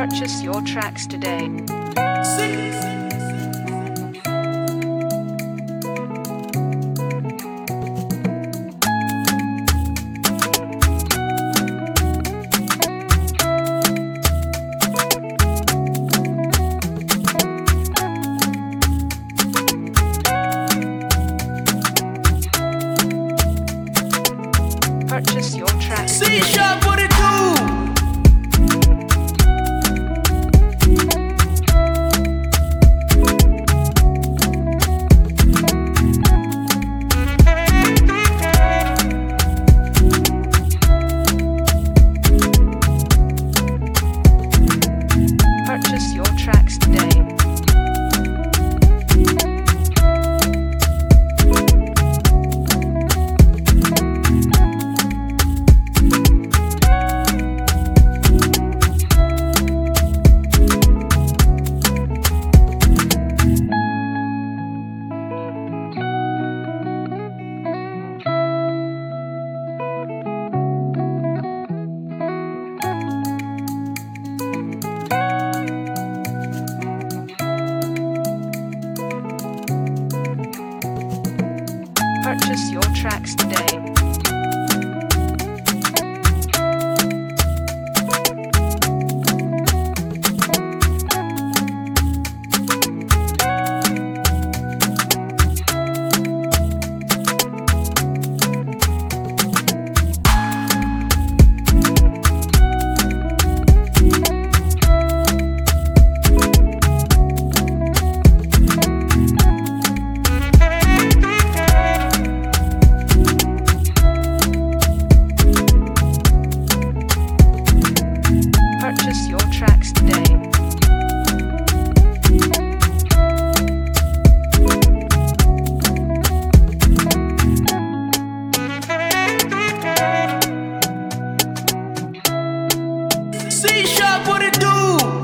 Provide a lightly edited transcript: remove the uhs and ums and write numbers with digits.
Purchase your tracks today. Purchase your tracks. C sharp, what it do? Purchase your tracks today. Purchase your tracks today. Purchase your tracks today. C sharp, what it do?